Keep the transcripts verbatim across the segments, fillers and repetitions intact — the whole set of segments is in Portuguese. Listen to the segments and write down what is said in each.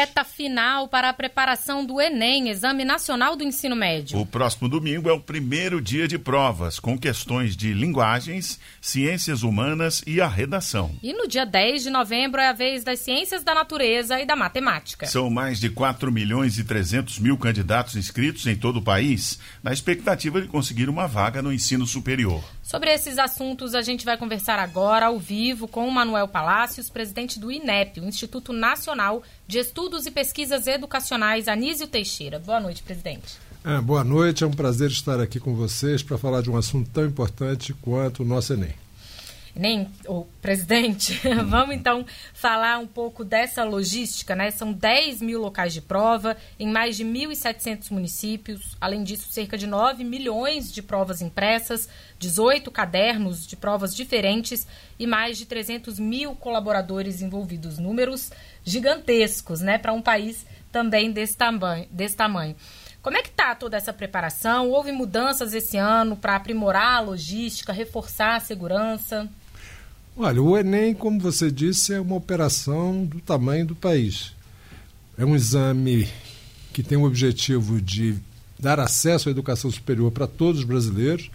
reta final para a preparação do Enem, Exame Nacional do Ensino Médio. O próximo domingo é o primeiro dia de provas, com questões de linguagens, ciências humanas e a redação. E no dia dez de novembro é a vez das ciências da natureza e da matemática. São mais de quatro milhões e trezentos mil candidatos inscritos em todo o país, na expectativa de conseguir uma vaga no ensino superior. Sobre esses assuntos, a gente vai conversar agora ao vivo com o Manuel Palácios, presidente do I N E P, o Instituto Nacional de Estudos e Pesquisas Educacionais, Anísio Teixeira. Boa noite, presidente. É, boa noite, é um prazer estar aqui com vocês para falar de um assunto tão importante quanto o nosso Enem. Enem, o presidente, vamos então falar um pouco dessa logística, né? São dez mil locais de prova em mais de mil e setecentos municípios. Além disso, cerca de nove milhões de provas impressas, dezoito cadernos de provas diferentes e mais de trezentos mil colaboradores envolvidos. Números gigantescos, né? Para um país também desse tamanho. Desse tamanho. Como é que está toda essa preparação? Houve mudanças esse ano para aprimorar a logística, reforçar a segurança? Olha, o Enem, como você disse, é uma operação do tamanho do país. É um exame que tem o objetivo de dar acesso à educação superior para todos os brasileiros.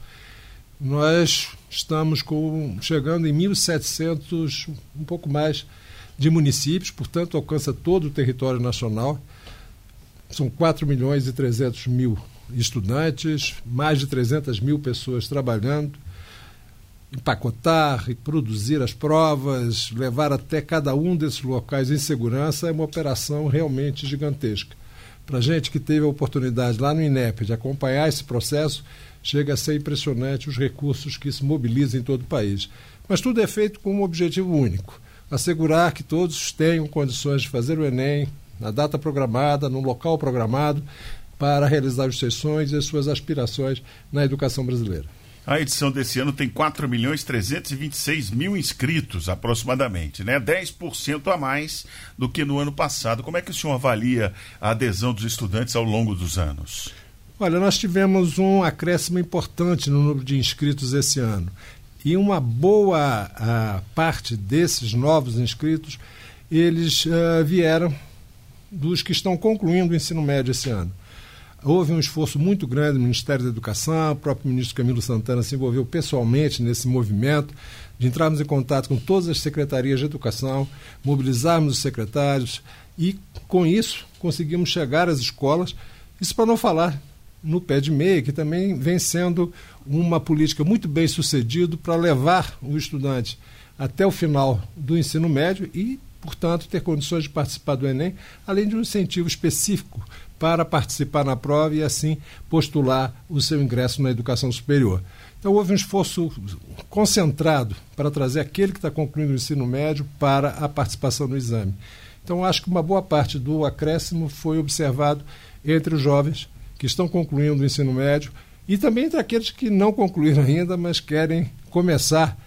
Nós estamos com, chegando em mil e setecentos, um pouco mais, de municípios, portanto, alcança todo o território nacional. São quatro milhões e trezentos mil estudantes, mais de trezentas mil pessoas trabalhando. Empacotar e produzir as provas, levar até cada um desses locais em segurança é uma operação realmente gigantesca. Para a gente que teve a oportunidade lá no I N E P de acompanhar esse processo, chega a ser impressionante os recursos que se mobilizam em todo o país. Mas tudo é feito com um objetivo único: assegurar que todos tenham condições de fazer o Enem na data programada, no local programado, para realizar os seus sonhos e as suas aspirações na educação brasileira. A edição desse ano tem quatro milhões trezentos e vinte e seis mil inscritos, aproximadamente, né? dez por cento a mais do que no ano passado. Como é que o senhor avalia a adesão dos estudantes ao longo dos anos? Olha, nós tivemos um acréscimo importante no número de inscritos esse ano. E uma boa a, parte desses novos inscritos, eles uh, vieram dos que estão concluindo o ensino médio esse ano. Houve um esforço muito grande do Ministério da Educação, o próprio ministro Camilo Santana se envolveu pessoalmente nesse movimento, de entrarmos em contato com todas as secretarias de educação, mobilizarmos os secretários e, com isso, conseguimos chegar às escolas. Isso para não falar no pé de meia, que também vem sendo uma política muito bem sucedida para levar o estudante até o final do ensino médio e, portanto, ter condições de participar do Enem, além de um incentivo específico para participar na prova e, assim, postular o seu ingresso na educação superior. Então, houve um esforço concentrado para trazer aquele que está concluindo o ensino médio para a participação no exame. Então, acho que uma boa parte do acréscimo foi observado entre os jovens que estão concluindo o ensino médio e também entre aqueles que não concluíram ainda, mas querem começar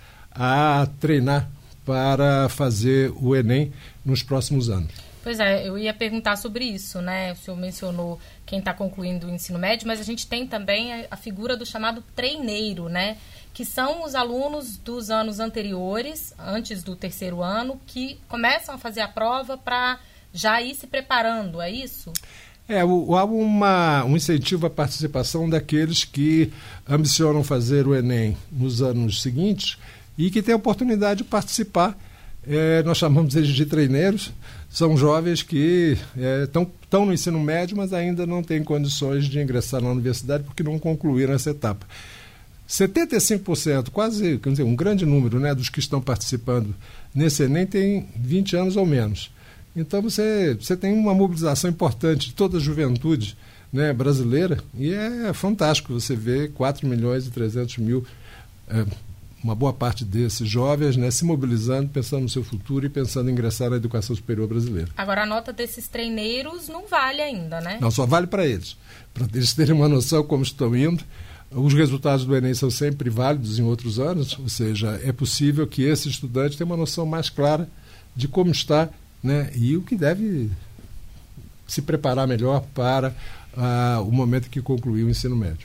a treinar para fazer o Enem nos próximos anos. Pois é, eu ia perguntar sobre isso, né? O senhor mencionou quem está concluindo o ensino médio, mas a gente tem também a, a figura do chamado treineiro, né? Que são os alunos dos anos anteriores, antes do terceiro ano, que começam a fazer a prova para já ir se preparando, é isso? É, o, há uma, um incentivo à participação daqueles que ambicionam fazer o Enem nos anos seguintes e que têm a oportunidade de participar. É, nós chamamos eles de treineiros. São jovens que estão é, no ensino médio, mas ainda não têm condições de ingressar na universidade porque não concluíram essa etapa. setenta e cinco por cento, quase quer dizer, um grande número, né, dos que estão participando nesse Enem tem vinte anos ou menos. Então você, você tem uma mobilização importante de toda a juventude, né, brasileira, e é fantástico você ver quatro milhões e trezentos mil é, uma boa parte desses jovens, né, se mobilizando, pensando no seu futuro e pensando em ingressar na educação superior brasileira. Agora, a nota desses treineiros não vale ainda, né? Não, só vale para eles. Para eles terem uma noção como estão indo. Os resultados do Enem são sempre válidos em outros anos, ou seja, é possível que esse estudante tenha uma noção mais clara de como está, né, e o que deve se preparar melhor para uh, o momento que concluir o ensino médio.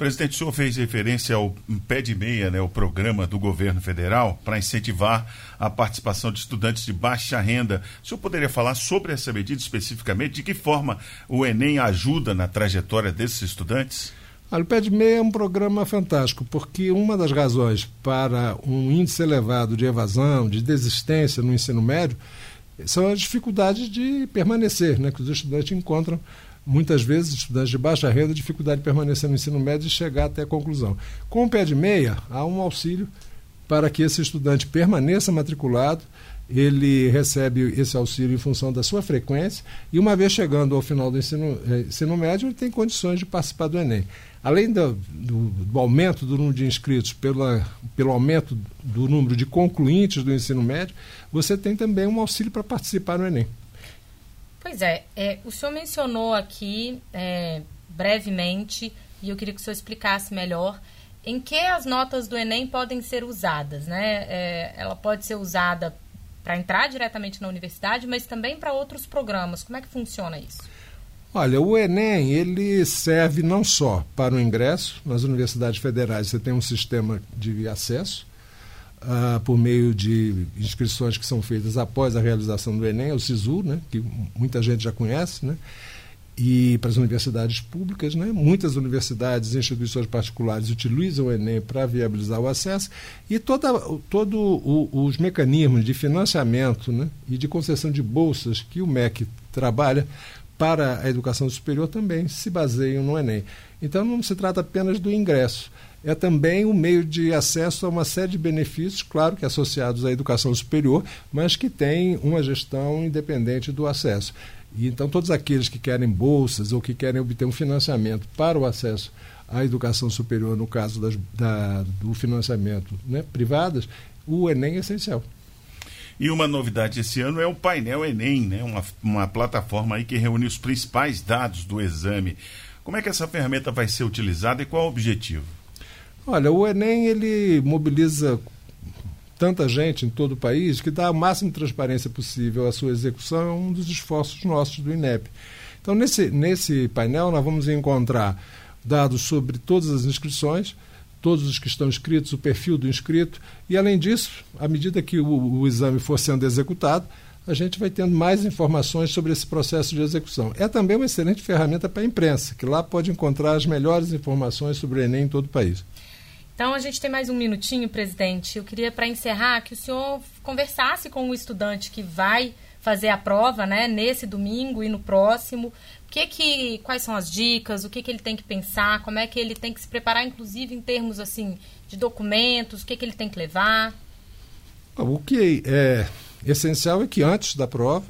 Presidente, o senhor fez referência ao Pé de Meia, né, o programa do governo federal para incentivar a participação de estudantes de baixa renda. O senhor poderia falar sobre essa medida especificamente? De que forma o Enem ajuda na trajetória desses estudantes? Olha, o Pé de Meia é um programa fantástico, porque uma das razões para um índice elevado de evasão, de desistência no ensino médio, são as dificuldades de permanecer, né, que os estudantes encontram. Muitas vezes, estudantes de baixa renda, dificuldade de permanecer no ensino médio e chegar até a conclusão. Com o Pé de Meia, há um auxílio para que esse estudante permaneça matriculado. Ele recebe esse auxílio em função da sua frequência e, uma vez chegando ao final do ensino, eh, ensino médio, ele tem condições de participar do Enem. Além do, do, do aumento do número de inscritos, pela, pelo aumento do número de concluintes do ensino médio, você tem também um auxílio para participar do Enem. Pois é, é, o senhor mencionou aqui é, brevemente, e eu queria que o senhor explicasse melhor, em que as notas do Enem podem ser usadas, né? É, ela pode ser usada para entrar diretamente na universidade, mas também para outros programas. Como é que funciona isso? Olha, o Enem, ele serve não só para o ingresso. Nas universidades federais você tem um sistema de acesso, Uh, por meio de inscrições que são feitas após a realização do Enem, o SISU, né, que muita gente já conhece, né, e para as universidades públicas, né, muitas universidades e instituições particulares utilizam o Enem para viabilizar o acesso, e toda, todo o, os mecanismos de financiamento, né, e de concessão de bolsas que o M E C trabalha para a educação superior também se baseiam no Enem. Então não se trata apenas do ingresso, é também um meio de acesso a uma série de benefícios, claro que associados à educação superior, mas que tem uma gestão independente do acesso. E então todos aqueles que querem bolsas ou que querem obter um financiamento para o acesso à educação superior, no caso das, da, do financiamento, né, privadas, o Enem é essencial. E uma novidade esse ano é o painel Enem, né, uma, uma plataforma aí que reúne os principais dados do exame. Como é que essa ferramenta vai ser utilizada e qual é o objetivo? Olha, o Enem, ele mobiliza tanta gente em todo o país que dá a máxima transparência possível à sua execução, é um dos esforços nossos do INEP. Então, nesse, nesse painel, nós vamos encontrar dados sobre todas as inscrições, todos os que estão inscritos, o perfil do inscrito, e, além disso, à medida que o, o exame for sendo executado, a gente vai tendo mais informações sobre esse processo de execução. É também uma excelente ferramenta para a imprensa, que lá pode encontrar as melhores informações sobre o Enem em todo o país. Então, a gente tem mais um minutinho, presidente. Eu queria, para encerrar, que o senhor conversasse com o estudante que vai fazer a prova, né, nesse domingo e no próximo. O que que, quais são as dicas, o que, que ele tem que pensar, como é que ele tem que se preparar, inclusive em termos assim, de documentos, o que, que ele tem que levar? O que é essencial é que antes da prova,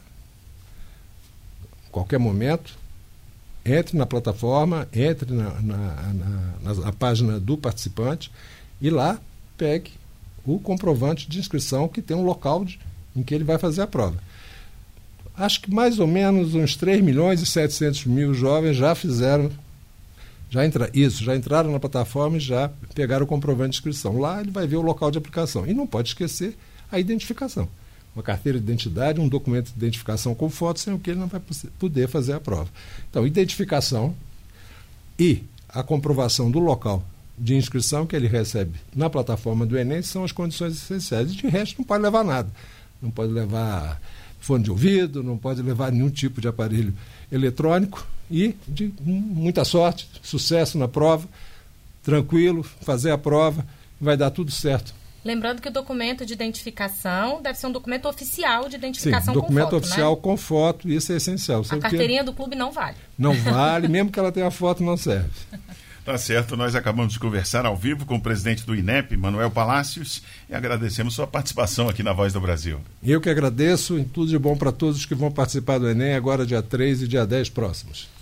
qualquer momento, entre na plataforma, entre na, na, na, na página do participante e lá pegue o comprovante de inscrição que tem um local de, em que ele vai fazer a prova. Acho que mais ou menos uns três milhões e setecentos mil jovens já fizeram já entra, isso, já entraram na plataforma e já pegaram o comprovante de inscrição. Lá ele vai ver o local de aplicação. E não pode esquecer a identificação. Uma carteira de identidade, um documento de identificação com foto, sem o que ele não vai poder fazer a prova. Então, identificação e a comprovação do local de inscrição que ele recebe na plataforma do Enem são as condições essenciais. De resto, não pode levar nada. Não pode levar fone de ouvido, não pode levar nenhum tipo de aparelho eletrônico e de muita sorte, sucesso na prova, tranquilo, fazer a prova, vai dar tudo certo. Lembrando que o documento de identificação deve ser um documento oficial de identificação. Sim, documento com foto, oficial, né? Com foto, isso é essencial. A carteirinha do clube não vale. Não vale, mesmo que ela tenha foto, não serve. Tá certo, nós acabamos de conversar ao vivo com o presidente do INEP, Manuel Palácios, e agradecemos sua participação aqui na Voz do Brasil. Eu que agradeço, e tudo de bom para todos que vão participar do Enem agora dia três e dia dez próximos.